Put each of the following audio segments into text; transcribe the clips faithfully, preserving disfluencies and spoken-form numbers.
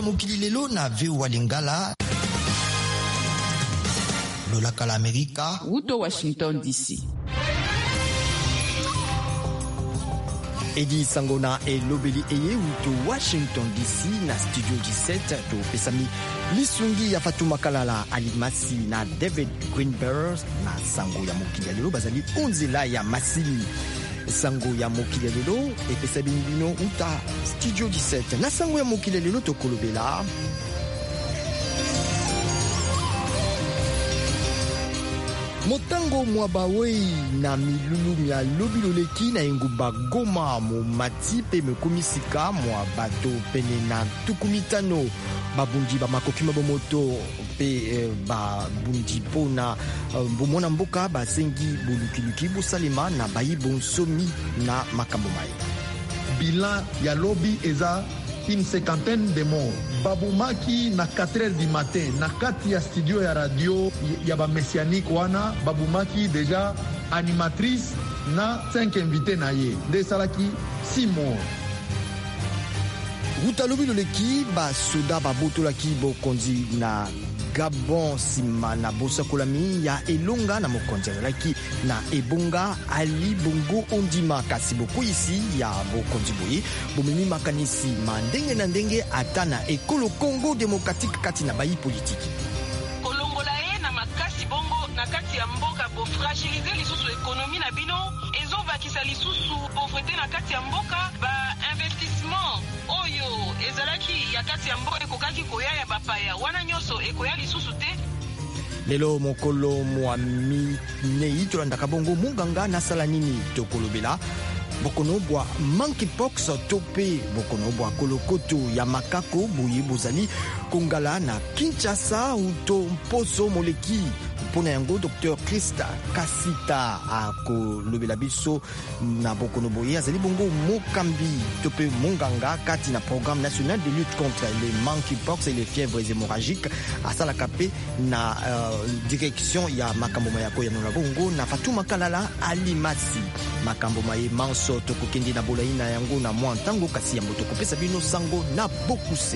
ya mokili lelo na V O A Lingala. Lola kala Amerika. Uto Washington D C. Edi Sangona e Lobeli Eye uto Washington D C na Studio dix-sept to pesami lisungi ya Fatuma Kalala Alimasi na David Greenberg na sango ya mokili ya lelo bazali onzela ya masili. Sango ya mokili ya lelo e pesami bino uta Studio dix-sept na sango ya mokili ya lelo to kolobela. Motango mwabawei na milulu mya lobiloleki na engumba Goma mo mati pe mekomisika mwa bato pene na tukumitano babundi ba makoki mabomoto pe eh, babundi pona uh, bomona mboka basengi bolukiluki bosalema na bayi bonsomi na makambo mai. Bilan ya lobi eza une cinquantaine de morts. Babumaki na quatre heures du matin na kati ya studio ya radio ya ba messianique wana babumaki deja animatrice na cinq invités na ye de salaki six morts. Rutalobi loleki ba soda babotolaki bokonzi na Gabon sima na bosakolami ya elonga na mokonzi azalaki na ebonga Ali Bongo Ondima kasi boku isi ya bokonzi boye bomemi makanisi mandenge na ndenge ata na ekolo Congo Démocratique kati na bayi politiki kolongola ye na makasi bongo na kati ya mboka bo fragiliser lisusu ekonomi na bino ezovakisa lisusu pauvreté na kati ya mboka ba investissement oyo ezalaki ya kati ya mboka ekokaki koya ya bapaya wana nyoso ekoya lisusu te. Lelo mokolo mwami nei tolandaka bongo munganga nasala nini tokolobela bokono bwa monkeypox tope bokono bwa kolokoto ya makako boye bozali kongala na Kinshasa uto mposo moleki pona yango Docteur Christa Kasita akolobela biso na bokono boye azali bongo mokambi tope munganga kati na programme national de lutte contre les monkeypox et les fièvres hémorragiques asala kape na uh, direction ya makambo mayako ya nona bongo na Fatuma Kalala Alimasi makambo maye manso tokokende na bolai na yango na mwa ntango kasi ya moto kopesa bino sango na bokuse.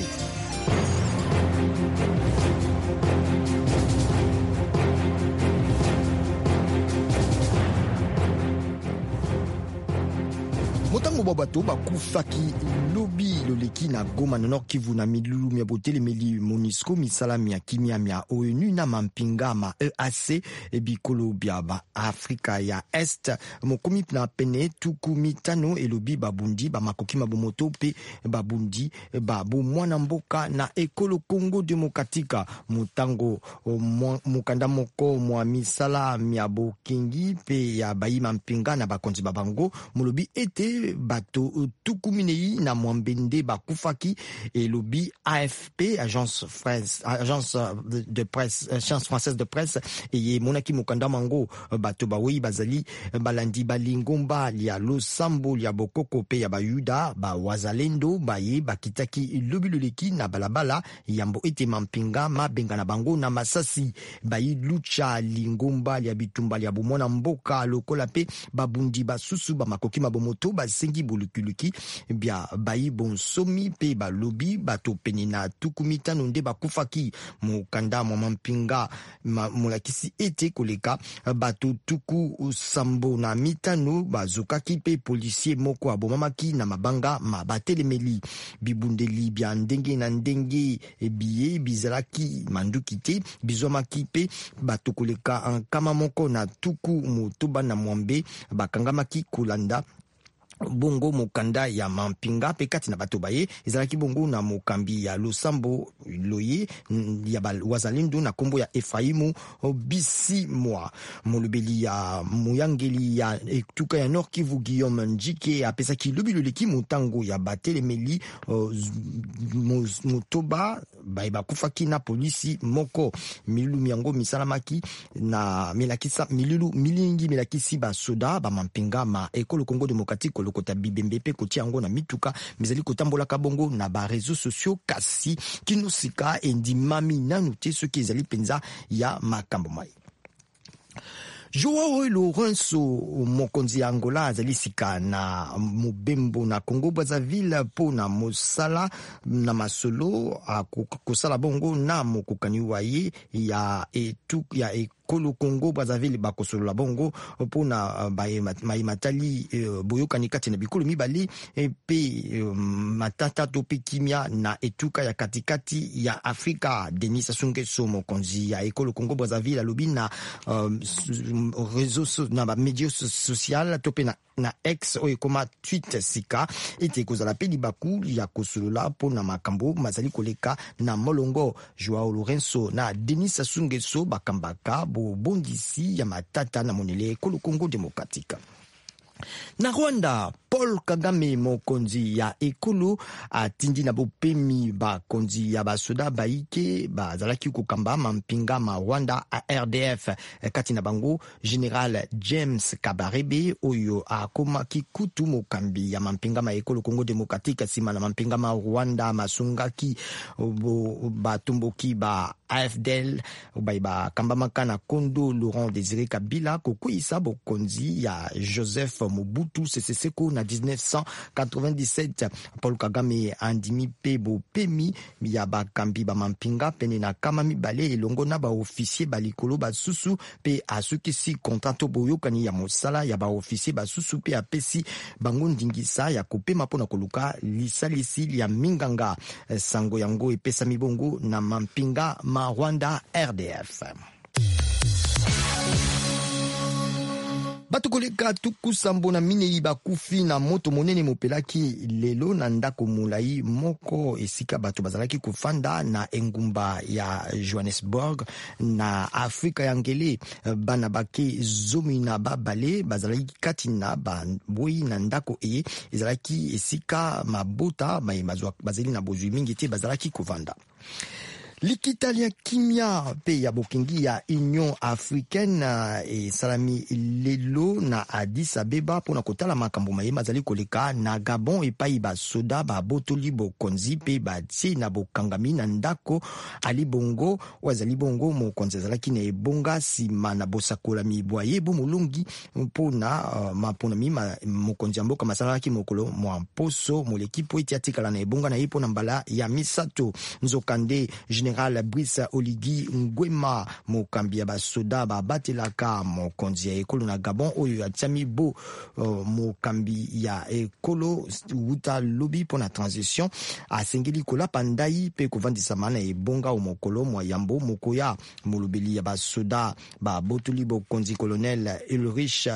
Motango babato bakufaki lobi loleki na Goma na Nord Kivu na milulu mya botelemeli MONUSCO misala mya kimia mya ONU na mampinga ma E A C ebikolo bya ba Afrika ya Est mokomi na pene tuku mitano elobi babundi ba makoki mabomoto pe babundi ba bomwana mboka na ekolo Congo Démocratique motango mukanda moko mwa misala mya bokingi pe ya bayi mampinga na bakonzi babango molobi ete bato tukuminei na mwambende bakufaki elobi A F P agence France agence de presse agence française de presse eye monaki mukanda mango bato bawei bazali balandi balingomba lia losambo lia bokoko pe ya bayuda ba wazalendo baye bakitaki lobiloleki na balabala yambo ete mampinga mabenga na bango na masasi bayi lucha lingomba lia bitumba lia bomona mboka lokola pe babundi basusu ba makoki mabomoto basengi bolukuluki bia bayi bonsomi pe balobi bato peni na tukumitano nde bakufaki mukanda mwa mampinga mulakisi ete koleka bato tuku sambo na mitano bazokaki pe policier moko abomamaki na mabanga mabatelemeli bibundeli bia ndenge na ndenge biye bizalaki manduki te bizomaki pe bato koleka ankama moko na tuku motoba na mwambe bakangamaki kolanda bongo mokanda ya mampinga pe kati na bato baye ezalaki bongo na mokambi ya losambo loye ya wazalendo na kombo ya Efraimu bisi mwa molobeli ya moyangeli ya etuka ya Nord Kivu Guillaume Njike apesaki lobiloleki motango ya batelemeli motoba baye bakufaki na polisi moko milulu miango misalamaki na milakisa milulu milingi milakisi basoda ba mampinga ma ekolo Congo Démocratique lokota bibembe pe kotia yango na mituka mizali kotambola kabongo na ba réseaux sociaux kasi kinosika endimami nanu te soki ezali penza ya makambo mai. Joao Lourenço mokonzi ya Angola azali sika na mobembo na Congo Brazzaville po na mosala na masolo akosala bongo na mokokani waye ya etu ya ekolo Congo Brazzaville bakosolola bongo po na matali boyokani kati na bikolo mibale pe matata to pe kimia na etuka ya katikati ya Afrika. Denis Sassou Nguesso mokonzi ya ekolo Congo Brazzaville alobi na réseaux na ba médias social to pe na na ex oyo koma tweet sika ete kozala pe libaku ya kosolola po na makambo mazali koleka na molongo. Joao Lourenço na Denis Sassou Nguesso bakambaka bo bondisi ya matata na monele ekolo Congo Démocratique. Na Rwanda, Paul Kagame mokonzi ya ekolo atindi na bopemi bakonzi ya basoda baike bazalaki kokamba mampinga ma Rwanda a R D F kati na bango General James Kabarebe oyo akomaki kutu mokambi ya mampinga ma ekolo Congo Démocratique sima na mampinga ma Rwanda masungaki batomboki ba A F D L ba kamba makana Kondo Laurent Désiré Kabila kokuisa bokonzi ya Joseph Mobutu Sese Seko na dix-neuf cent quatre-vingt-dix-sept. Paul Kagame andimi pe bo pemi ya bakambi ba mampinga pene na kama mibale elongo na ba officier balikolo basusu pe asukisi kontanto boyokani ya mosala ya ba officier basusu pe apesi bango ndingisa ya kopema pona koluka lisalisi ya minganga. Sango yango epesa mibongo na mampinga ma Rwanda R D F. Bato koleka tuku sambo na minei bakufi na moto monene mopelaki lelo na ndako mulai moko esika bato bazalaki kufanda na engumba ya Johannesburg na Afrika ya ngele. Bana bake zomi na babale bazalaki kati na boi na ndako eye ezalaki esika mabota bazali na bozwi mingi te bazalaki kuvanda. Likitali ya kimia pe ya bokingi ya Union Africaine e salami lelo na Addis Abeba pona kotala makambo mayema zali koleka na Gabon epai ba soda ba botoli bokonzi pe ba tie na bokangami na ndako ali bongo wazali bongo mokonzi zalaki na ebonga sima na bosakola mibwaye bo mulungi pona uh, mapona mima mokonzi mboka masalaki mokolo mwa poso molekipo itiatikala na ebonga na ipo na mbala ya misato nzokande General Brice Oligui Nguema mokambi ya basoda babatelaka mokonzi ya ekolo na Gabon oyo atiami bo uh, mokambi ya ekolo uta lobi pona transition asengeli kola pandai pe kovandisa mana ebonga o mokolo mwa yambo mokoya molobeli ya basoda ba botuli bokonzi colonel Ulrich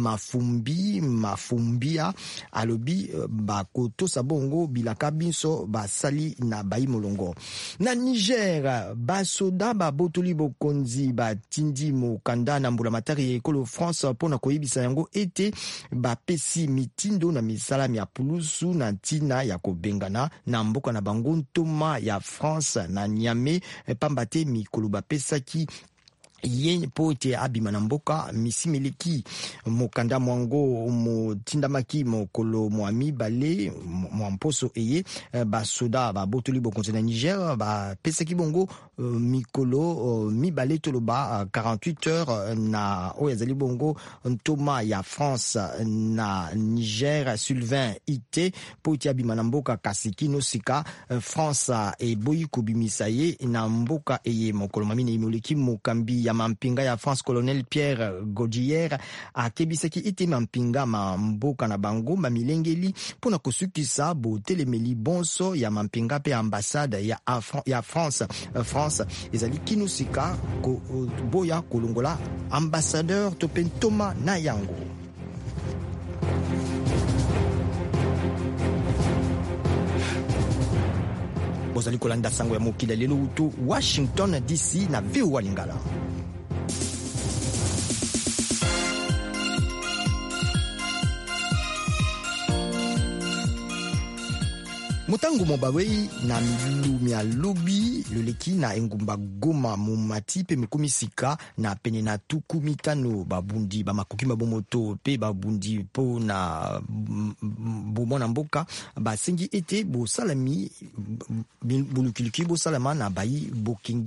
Mafumbi Mafumbia alobi uh, ba koto sabongo bilaka binso basali na bayi molongo. Na Niger basoda ba botoli bokonzi ba tindi mokanda na mbula matari ya ekolo France pona koyebisa yango ete ba pesi mitindo na misala ya pulusu na ntina ya kobengana na mboka na bango ntoma ya France na Niamey pambate mikolo ba pesaki yen pote abima na mboka misimeleki mokanda mwango motindamaki mokolo mwami bale mwamposo eye basoda ba botoli bokonzi na Niger ba pesaki bongo uh, mikolo uh, mibale toloba uh, quarante-huit heures na oya zali bongo ntoma ya France na Niger. Sylvain Ite pote abima na mboka kasiki no sika uh, France e boyi kobimisa ye na mboka eye mokolo mwami na imoleki mokambi ya mampinga ya France colonel Pierre Gaudière akebisaki ite mampinga ma mboka na bango mamilengeli pona kosukisa bo telemeli bonso ya mampinga pe ambassade ya Afra, ya France uh, France ezali kinusika ko uh, boya kolongola ambassadeur Topentoma na yango. Bozali kolanda sango ya mokila lelo utu Washington D C na V O A Lingala. Motango mobawei na milumi ya lobi loleki na engumba Goma mumati pe mikumisika na pene na tuku mitano babundi bamakoki mabomoto pe babundi po na bomona mboka basengi ete bo salami bulukiliki bo salama na bayi bokingi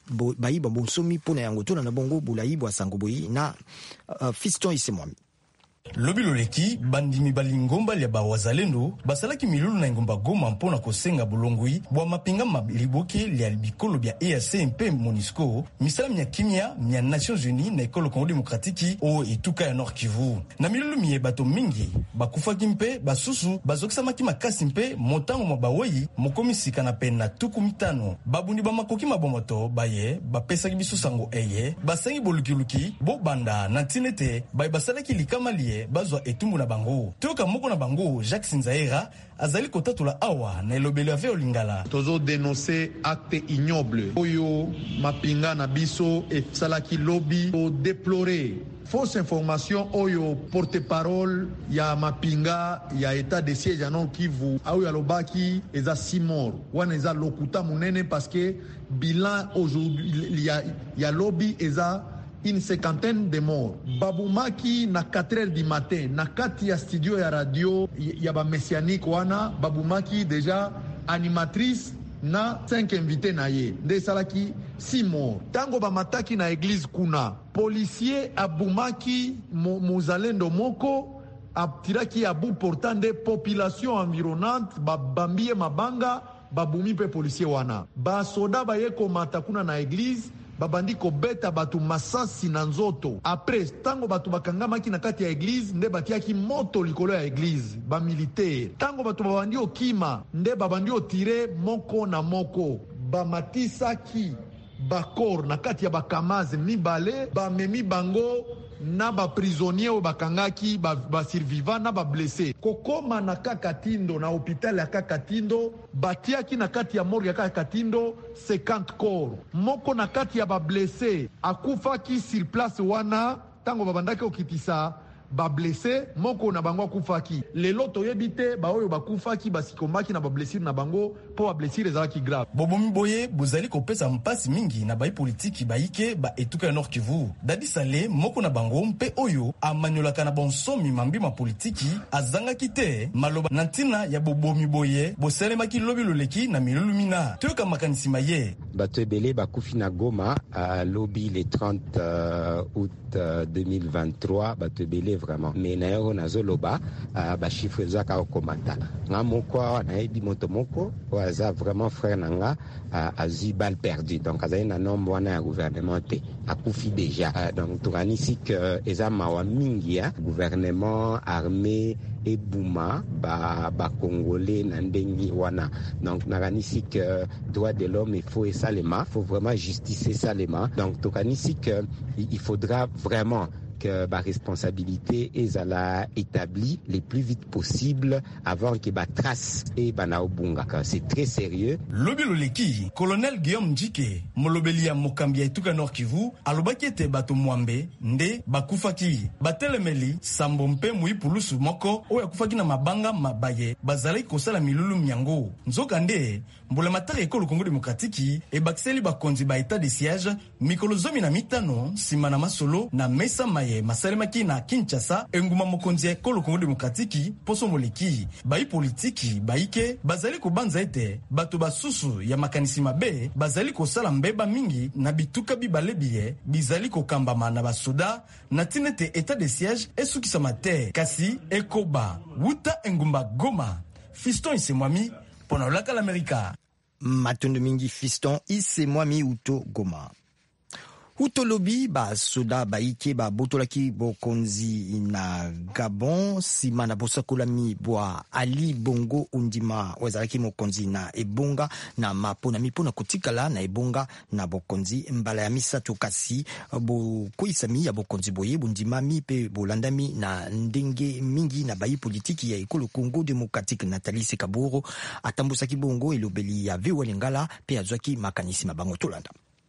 bayi bonsomi pona yango tolanda bongo bulayi bwa sango boyi na uh, Fiston Isemwami. Lobi loleki bandimi balingomba lia ba wazalendo basalaki milulu na ngomba Goma mpona kosenga bulongwi bwa mapinga maliboke lia bikolo bya E A C mpe MONUSCO misala mya kimia mya Nations Unies na ekolo Congo Démocratique o etuka ya Nord Kivu na milulu miye bato mingi bakufaki mpe basusu bazokisamaki makasi mpe motango mwa bawoyi mokomisika na pena tuku mitano babundi ba makoki mabomoto baye bapesaki biso sango eye basengi bolukiluki bo banda na tinete baye basalaki likama liye bazwa etumbu na bango toka moko na bango Jacques Sinzaera azali kotatula awa na elobelo ave olingala tozo dénoncer acte ignoble oyo mapinga na biso e salaki lobby o déplorer fausse information oyo porte-parole ya mapinga ya état de siège ya Nord Kivu ayo alobaki eza six morts wana eza lokuta munene parce que bilan aujourd'hui ya ya lobby eza une cinquantaine de morts. Babumaki na quatre heures du matin na kati ya studio ya radio ya ba messianique wana Babumaki déjà animatrice na cinq invités na ye nde salaki six morts. Tango ba mataki na église kuna policier abumaki muzalendo moko atiraki abu portant des populations environnantes babambie mabanga babumi pe policier wana ba soda ba yeko matakuna na église babandi kobeta batu masasi na nzoto après tango batu bakangamaki na kati ya église nde batiaki moto likolo ya église ba militaire tango batu babandi okima nde babandi otire moko na moko bamatisaki bakor na kati ya bakamaze mibale bamemi bango na ba prisonnier o bakangaki ba, ba survivant na ba blessé kokoma na Kakatindo na hôpital ya Kakatindo batiaki na kati ya morgue ya Kakatindo cinquante corps moko na kati ya ba blessé akufaki sur place wana tango babandaki okitisa ba blessé moko na bango akufaki lelo toyebi te ba oyo bakufaki basikomaki na ba blessure na bango po ba blessure ezalaki grave bobomi boye bozali kopesa mpasi mingi na bai politiki baike ba etuka ya Nord Kivu Dadi Sale moko na bango mpe oyo amanyolaka na bonsomi mambi ma politiki azangaki te maloba na ntina ya bobomi boye bosalemaki lobi loleki na milulu mina toyoka makanisi maye bato ebele bakufi na Goma à lobby le trente euh, août euh, deux mille vingt-trois bato ebele vraiment mais na yo na zoloba uh, ba chiffre zaka okomata nga moko na edi moto moko waza vraiment frère nanga uh, azi bal perdu donc azali na nombre wana ya gouvernement te akufi déjà uh, donc tukanisi que eza mawa mingi ya gouvernement armé et Bouma ba ba congolais na ndengi wana donc nakanisi que droit de l'homme il faut et salema faut vraiment justice salema donc tukanisi que il faudra vraiment que la responsabilité est à la établie le plus vite possible avant que ba trace et bana obunga. C'est très sérieux. Lobi loleki, colonel Guillaume Njike, molobeli ya mokambia etuka Nord Kivu, alobaki ete bato mwambe nde bakufaki. Batelemeli sambo mpe mui pulusu moko oyo akufaki na mabanga mabaye bazali kosala milulu myango. Nzoka nde mbole matari ekolo Congo Démocratique e bakseli bakonzi ba état de siège mikolo zomi na mitano sima na masolo na mesa maye masalemaki na Kinshasa enguma mokonzi ekolo Congo Démocratique poso moleki bai politiki baike bazali kobanza ete bato basusu ya makanisi mabe bazali kosala mbeba mingi na bituka bibalebiye bizali kokambama na basoda na tinete état de siège esukisa mate kasi ekoba wuta engumba Goma Fiston Isemwami pona laka l'Amerika matondo mingi Fiston Isemwami uto Goma Utolobi ba soda baike ba botolaki bokonzi na Gabon sima na bosakolami bwa Ali Bongo undima wazalaki mokonzi na ebonga na mapona mipona kotikala na ebonga na bokonzi mbala ya misato kasi bo koisami ya bokonzi boye bundima mi pe bolandami na ndenge mingi na bayi politiki ya ekolo Congo Démocratique Nathalie Sekaburo atambusaki bongo elobeli ya Viwa Lingala pe azwaki makanisi mabango tolanda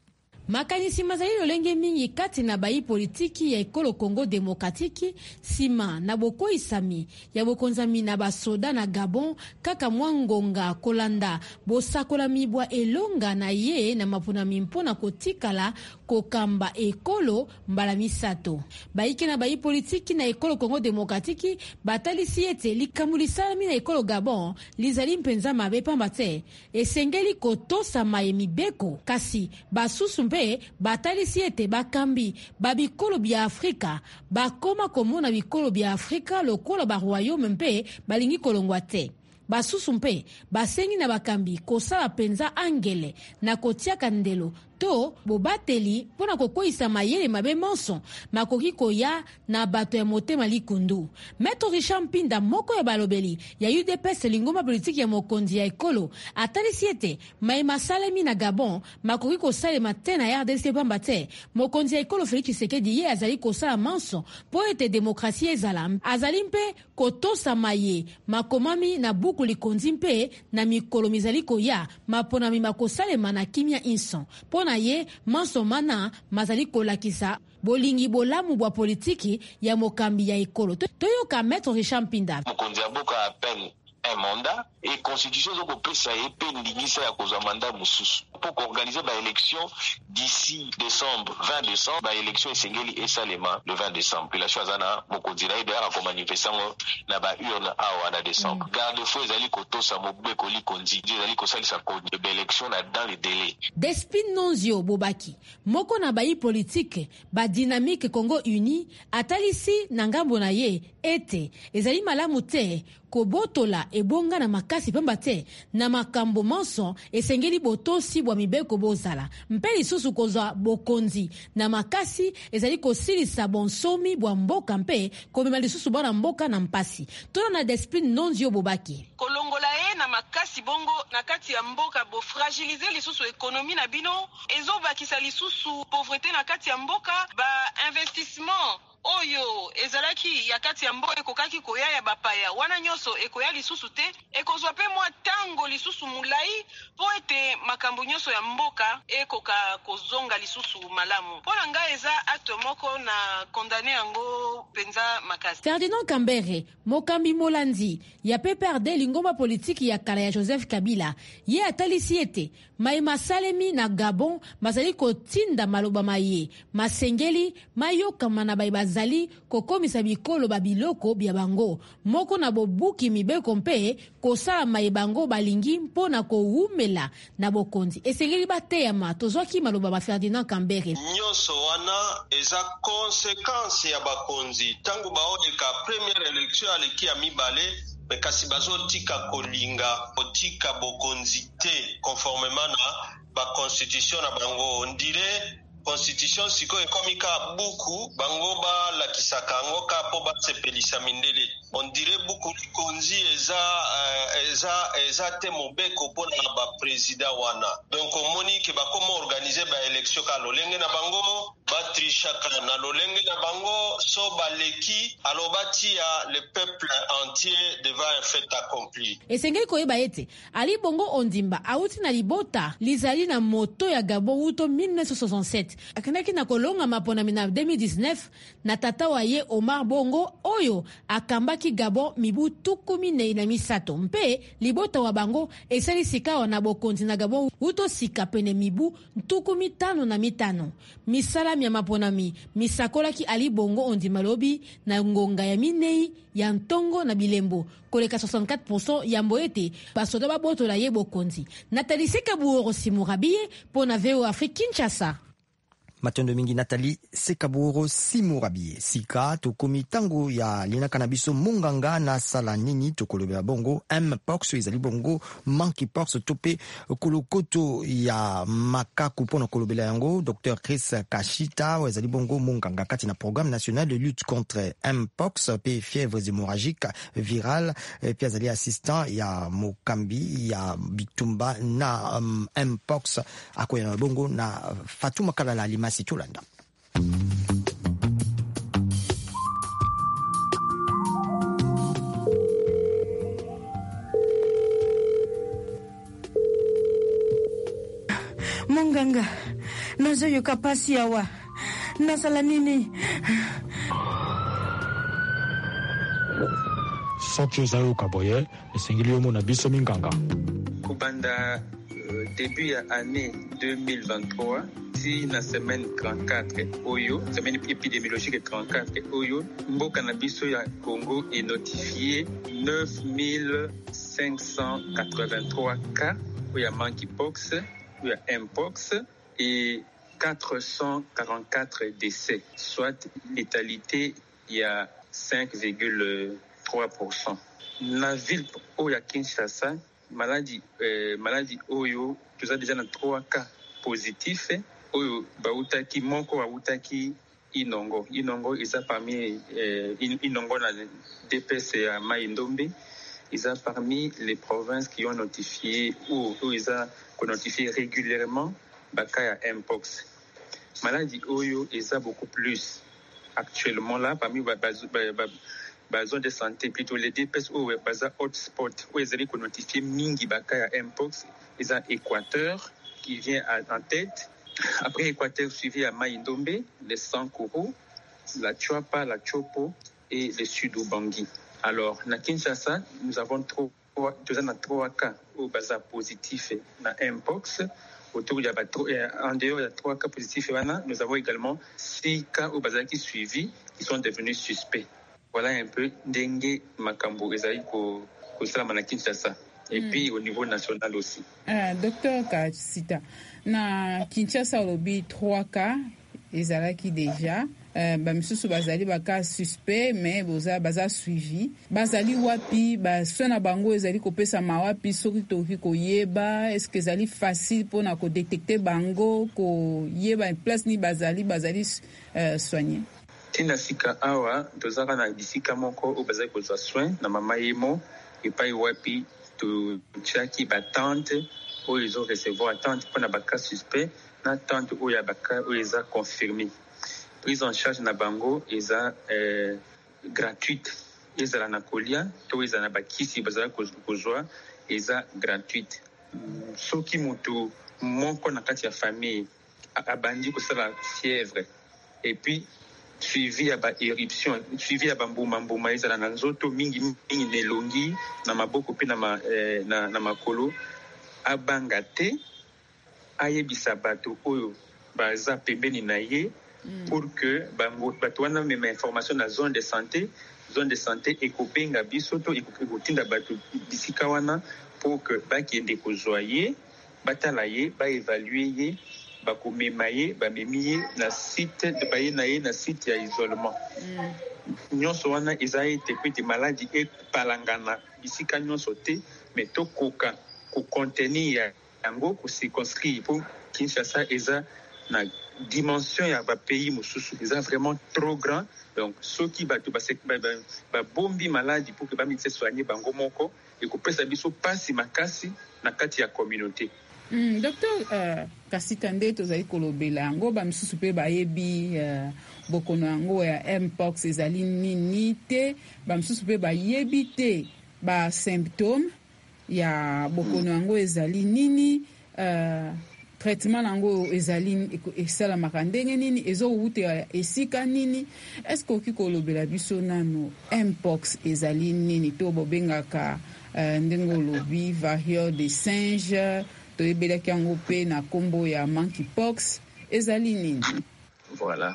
makanisi mazali lolenge mingi kati na bayi politiki ya ekolo Congo Demokratiki sima na boko isami ya bokonzami na basoda na Gabon kaka mwangonga kolanda bosakola mibwa elonga na ye na maponami mpona kotikala kokamba ekolo mbala misato. Baiki na bayi politiki na ekolo Congo Demokratiki batalisi ete likamulisami na ekolo Gabon lizali mpenza mabe pamba te esengeli kotosa maye mibeko kasi basusu mpe batalisi ete bakambi babikolo bya Afrika bakoma komona bikolo bya Afrika lokola ba royaume mpe balingi kolongwa te. Basusu mpe basengi na bakambi kosala penza angele na kotiaka ndelo to bobateli pona kokoisa mayele mabe monso makoki koya na bato ya motema likundu. Maître Richard Mpinda moko ya balobeli ya U D P S lingoma politiki ya mokonzi ya ekolo atalisi ete mai masalemi na Gabon makoki kosalema te na R D C pamba te mokonzi ya ekolo Félix Tshisekedi ye azali kosala manso po ete demokrasi ezala azali mpe kotosa maye makomami na buku likonzi mpe na mikolo mizali koya maponami makosalema na kimia inson pona ye manso mana mazali kolakisa bolingi bolamu bwa politiki ya mokambi ya ekolo. Toyoka Maître Richard Mpinda. Mokonzi ya boka appelle un mandat et constitution zo kopesa epe ndingisa ya kozwa mandat mususu pour organiser ba élection d'ici décembre vingt décembre ba élection esengeli esalema le vingt décembre puis la chose ana mokonzi la ida ko manifestango na ba urne awa na décembre mm. Garde fou ezali kotosa mobeko likonzi ezali kosalisa ko de élection na dans les délais. Despin Nonzio Bobaki moko na bayi politique ba dynamique Congo Uni atalisi na ngambo na ye ete ezali malamu te kobotola ebonga na makasi pamba te na makambo monso esengeli botosi bwa mibeko bozala mpeli susu kozwa bokonzi na makasi ezali kosilisa bonsomi bwa mboka mpe komema lisusu bwana mboka na mpasi. Tona na Despin Nonzio Bobaki kolongola ye na makasi bongo na kati ya mboka bo fragiliser lisusu ekonomi na bino ezobakisa lisusu pauvreté na kati ya mboka ba investissement oyo ezalaki ya kati ya mboka ekokaki koya ya bapaya wana nyoso ekoya lisusu te ekozwa pe mwa tango lisusu mulai po ete makambo nyoso ya mboka ekoka kozonga lisusu malamu. Mpona ngai eza acte moko na condamné yango penza makasi. Ferdinand Kambere mokambi molandi ya P P R D lingoma politiki ya kala ya Joseph Kabila ye atalisi ete mai masalemi na Gabon mazali kotinda maloba maye masengeli mayokama na bai bazali kokomisa bikolo babiloko bya bango moko na bobuki mibeko mpe kosala mai bango balingi mpona koumela na bokonzi esengeli bateyama tozwaki maloba ba Ferdinand Kambere nyonso wana eza konsekansi ya bakonzi tangu baoleka première élection aleki ya mibale kasi bazotika kolinga otika bokonzi te conformément na ba constitution na bango ndire constitution siko ekomika buku bango ba lakisaka ngo kapo ba sepelisa mindele on dirait buku likonzi eza uh, eza eza te mobeko pona ba president wana donc omoni ke ba komo organiser ba élection ka lolenge na bango ba trishaka na lolenge na bango so baleki alobati ya le peuple entier devant un fait accompli. Esengeli koyeba ete ali bongo ondimba auti na libota lizali na moto ya Gabon uto mille neuf cent soixante-sept akendaki na kolonga mapona mina deux mille dix-neuf na tata wa ye Omar Bongo oyo akambaki Gabon mibu tukumi ne na misato mpe libota wa bango esali sika wana bokonzi na Gabon uto sika pene mibu tukumi tano na mitano misala ya maponami misakolaki ali bongo ondima lobi na ngonga ya minei ya ntongo na bilembo koleka soixante-quatre pour cent ya mboete basoda babotola ye bokonzi. Nathalie Sekaburo Simurabie pona V O Afrique Kinshasa. Matondo mingi Nathalie Sekaburo Simurabie sika tokomi tango ya linaka na biso munganga na sala nini tokolobela bongo mpox ezali bongo monkeypox tope kolokoto ya makaku pona kolobela yango Docteur Chris Kashita ezali bongo munganga kati na programme national de lutte contre mpox pe fièvres hémorragiques virales pe ezali assistant ya mokambi ya bitumba na um, mpox akoya bongo na Fatuma Kalala Lima Situlanda. Munganga, nazo yoka pasi awa nasala nini soki ozayoka boye esengeli omona biso minganga kobanda euh, début ya année deux mille vingt-trois ti na semaine trente-quatre oyo semaine épidémiologique trente-quatre oyo mboka na biso ya Congo est notifié neuf mille cinq cent quatre-vingt-trois cas oyo ya monkeypox oyo ya mpox et quatre cent quarante-quatre décès, soit létalité il y a cinq virgule trois pour cent. La ville oyo ya Kinshasa, maladie euh, maladie oyo tu as déjà dans trois cas positifs oyo bautaki moko bautaki Inongo. Inongo eza parmi euh, Inongo na D P C à Mai-Ndombe, eza parmi les provinces qui ont notifié ou ou eza notifié régulièrement baka ya mpox. Maladie oyo eza beaucoup plus actuellement là parmi ba, ba, ba, ba, ba zone de santé plutôt les D P S ou baza hotspot où ils avaient notifié mingi baka ya mpox, eza Équateur qui vient à, en tête. Après Équateur suivi à Mai-Ndombe, les Sankuru, la Chuapa, la Chopo et le Sud-Ubangi. Alors, na Kinshasa, nous avons trois, nous trois cas au baza positif na mpox. Autour, il y a, en dehors, il y a trois cas positifs. Nous avons également six cas au baza qui suivis, qui sont devenus suspects. Voilà un peu dengue makambo ezali ko ko salama na Kinshasa. Et mm. puis au niveau national aussi. Ah, docteur Kasita, na Kinshasa olobi trois cas ezalaki déjà. Euh, ba misusu bazali baka suspect mais boza baza suivi bazali wapi ba sona bango ezali kopesa mawapi soki toki koyeba est-ce que ezali facile pona ko détecter bango ko yeba place ni bazali bazali euh, soigner tina sika awa tozaka na bisika moko o bazali kozwa soin na mama yemo epai wapi to chaki batante o ils ont recevoir attente pona baka suspect na tante o ya baka o eza confirmé. Prise en charge na bango eza euh, gratuite ezala na kolia to ezala na bakisi bazala kozwa eza gratuite. Soki mutu moko na kati ya famille abandi kosala fièvre et puis suivi ya ba éruption suivi ya bambuma mbuma ezala na nzoto mingi mingi nelongi na maboko pe na ma, eh, na, na makolo abanga te ayebisa bato oyo baza pembeni na ye Mm. pour que bato wana mema information na zone de santé zone de santé ekobenga biso to ekotinda bato bisika wana pour que bakende kozwa ye batala ye baévalue ye bakomema ye bamemi ye na site baye na ye na site ya isolement mm. nyonso wana eza ete po ete maladi epalangana bisika nyonso te mais tokoka kocontenir yango kocirconscrire po Kinshasa eza na dimension ya ba pays mosusu eza vraiment trop grand donc soki bato ba ba bombi maladie pour que ba mitse soigner bango moko et ko pesa biso pasi makasi na kati ya communauté. Mm, docteur uh, Kasita nde tozali kolobela yango ba misusu pe bayebi uh, bokono yango ya mpox ezali nini te ba misusu pe bayebi te ba symptômes ya bokono yango ezali nini uh, traitement nango ezali esalamaka ndenge nini ezowute esika nini est-ce que oki kolobela biso nano mpox ezali nini to bobengaka uh, ndenge olobi variole de singe toyebelaki yango mpe na kombo ya monkeypox ezali nini? Voilà,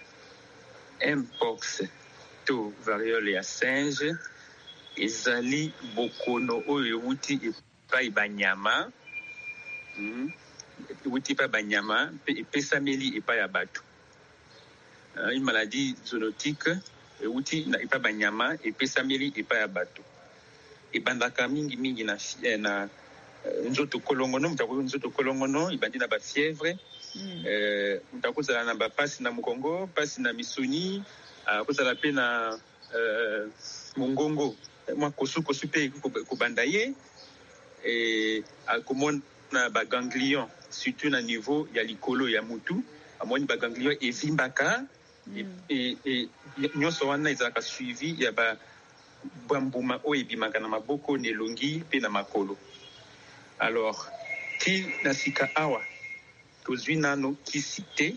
mpox to variole ya singe ezali bokono oyo ewuti epai banyama mm. Ewuti pa banyama epesameli epai ya bato. Uh, une maladie zoonotique ewuti na epai banyama epesameli epai ya bato. Ebandaka mingi mingi na na uh, nzoto kolongono mutako nzoto kolongono ibandi na ba fièvre mm. euh mutakozala na ba pasi na mukongo pasi na misuni uh, kozala pe na uh, mungongo mwa kosu kosu pe kobanda ye et akomona na ba ganglion surtout na niveau ya likolo ya mutu amoni ba ganglion evimbaka mm. et et nyonso wana ezaka suivi ya ba bambuma o ebimaka na maboko nelongi pe na makolo. Alors ti na sika awa tozwi nano kisi te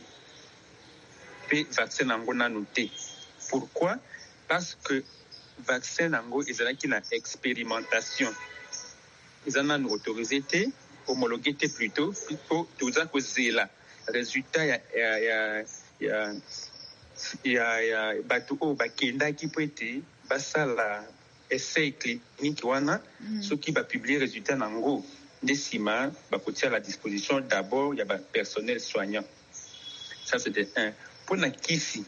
pe vaccin nango nano te. Pourquoi? Parce que vaccin nango ezalaki na expérimentation. Ils en ont autorisé te, homologué te plutôt, pour tout ça kozela. Résultat ya ya ya ya ya ya batu o bakenda ki pete basala essai clinique wana ceux qui va publier résultat nango décima ba kotia à la disposition d'abord il y a ba personnel soignant. Ça c'était un. Pour na kisi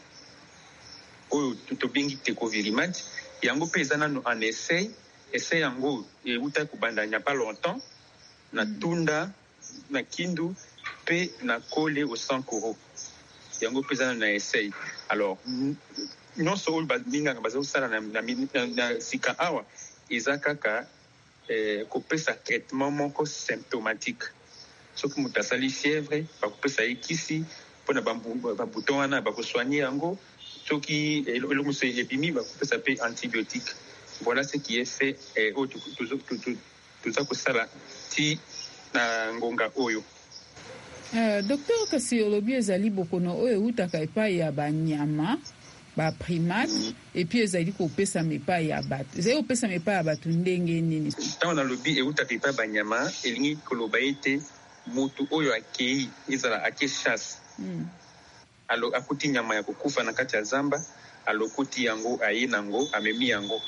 o tout bingi te covirimat yango pesa nano en essai essai yango e uta kubanda nya pas longtemps na tunda na kindu pe na kole au cent euros yango pesa na essai. Alors non seulement baminga bazo sala na na sika awa izakaka eh kopesa traitement moko symptomatique soki mutu asali fièvre bakopesa ye kisi mpona babuton wana bakosoigne yango soki eloko mosusu ebimi bakopesa mpe antibiotique. Voilà ce qui est fait eh, oh, tuza kosala ti na ngonga oyo. Uh, docteur kasi olobi ezali bokono oyo eutaka epai ya banyama ba primate mm. et puis ezali kopesa mepai ya bato ezali kopesa mepai ya bato ndenge nini ntango nalobi eutaka epai banyama elingi koloba ete motu oyo akei ezala ake chasse mm. alo akuti nyama ya kokufa na kati ya zamba alokuti yango aye nango amemi yango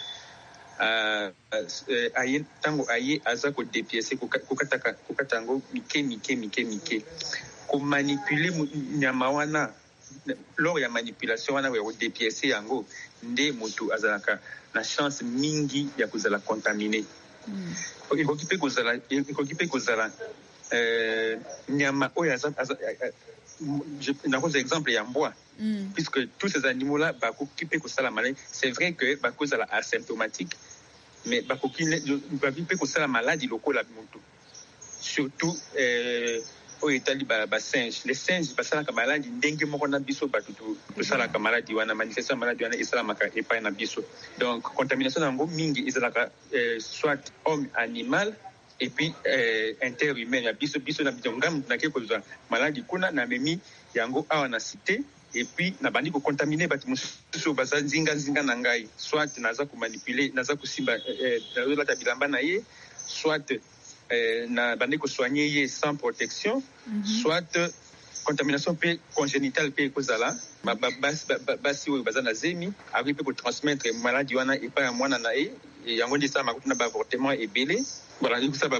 Uh, uh, aye tango aye aza ko dépiécer kokata kokata yango mike mike mike mike ko manipuler nyama wana lors ya manipulation wana ya ko dépiécer yango nde motu azalaka na chance mingi ya kozala contaminé. Mm. Ikoki pe kozala ikoki pe kozala euh nyama oyo aza je na cause exemple ya mbwa. Mm. Puisque tous ces animaux là ba occupé ko sala maladie, c'est vrai que ba cause la asymptomatique mais ba kokine ba occupé ko sala maladie lokola muntu surtout euh au Italie ba ba singe les singes ba sala ka maladie ndenge moko na biso ba tutu to sala ka maladie wana manifestation maladie wana isala maka epa na biso. Donc contamination nango mingi izalaka euh, soit homme animal et puis euh, interhumain ya biso biso na bitongam na ke ko maladie kuna na memi yango awa na cité et puis na bandi ko contaminer bati mususu baza nzinga nzinga na ngai soit naza ko manipuler naza ko simba eh, la tabilamba na ye soit eh, na bandi ko soigner ye sans protection mm -hmm. soit contamination pe congénitale pe kozala ba basi basi oyo baza na zemi ari pe ko transmettre maladie wana et pas mwana na ye yango ndisa makutu na ba avortement ebele. Voilà, ça va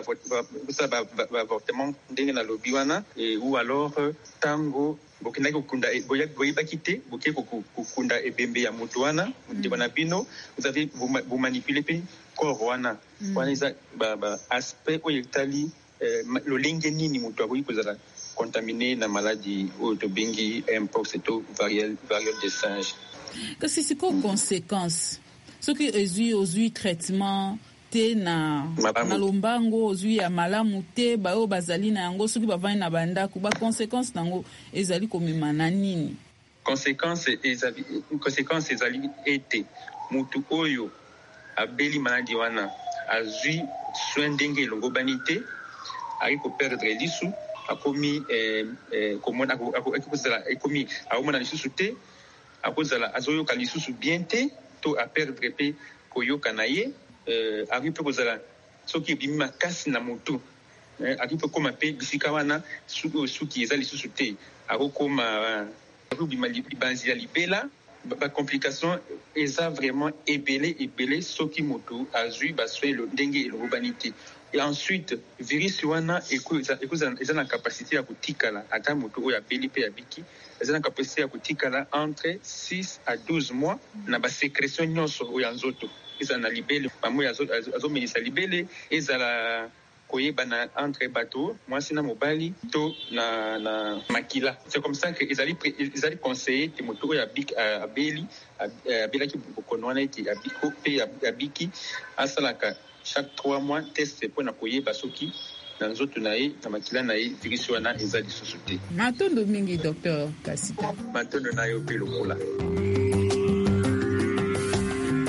ça va avortement ndenge na lobi wana et ou alors tango bokina kokunda boya boya bakite boke kokunda ebembe ya moto wana ndiko na bino vous avez vous manipuler pe corps wana wana isa ba ba aspect oyo tali lo lenge nini moto aboyi kozala contaminé na maladie oyo to bengi mpox to variole variole des singes. Kasi siko conséquence ce qui ezui ozui traitement te na na lombango ozui ya malamu te bayo bazali na yango soki bavani na bandako ba conséquence nango ezali komema na nini? Conséquence ezali conséquence ezali ete mutu oyo abeli maladie wana azui soin ndenge elongo banite ari ko perdre lisu akomi eh, eh komona akozala akomi aomona lisusu te akozala azoyoka lisusu bien te to a perdre pe koyoka na ye euh ari pe kozala soki bimi makasi na motu eh, ari pe koma pe bisika wana su suki ezali lisusu te akokoma akobima libanzi ya libela ba complication eza vraiment ebele ebele soki motu azui baswe le ndenge le robanité. Et ensuite virus wana eza eza na capacité ya kutikala ata motu oya beli pe ya biki eza na capacité ya kutikala entre six à douze mois na ba sécrétion nyonso oya nzoto eza na libele mamu ya azo melisa libele eza la koyeba na entre bateau mwasi na mobali to na na makila. C'est comme ça que ezali ezali conseiller que moto oya biki abeli abela ki bokono wana eti abiko pe abiki asalaka chaque trois mois test pour na koyeba soki na nzoto na ye na makila na ye virus wana ezali lisusu te. Matondo mingi docteur Kasita. Matondo na yo pe lokola.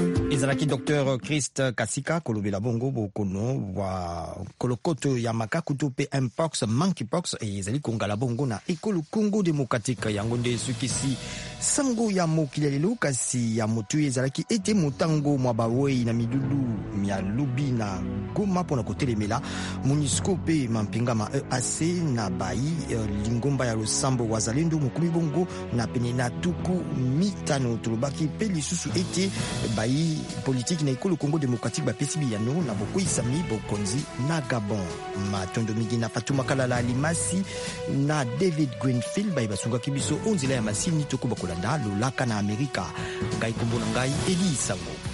ezalaki Docteur Christ Kasika kolobela bongo bokono wa kolokoto ya makaku to pe mpox monkeypox ezali kongala bongo na ekolo Congo démocratique yango nde sukisi sango ya mokili lelo kasi ya motu ezalaki ete motango mwa bawei na midulu mia lubi na Goma pona kotelemela MONUSCO pe mampingama E A C na bayi lingomba ya losambo wazalendo mokumi bongo na pene na tuku mitano tulobaki pe lisusu ete bayi politique na ekolo Congo démocratique ba pesi biyano na bokoisami bokonzi na Gabon. Matondo mingi na Fatuma Kalala Limasi na David Greenfield bayi basunga kibiso onzila ya masini toko bakolanda lolaka na Amerika. Ngai kombo na ngai Eli Sango.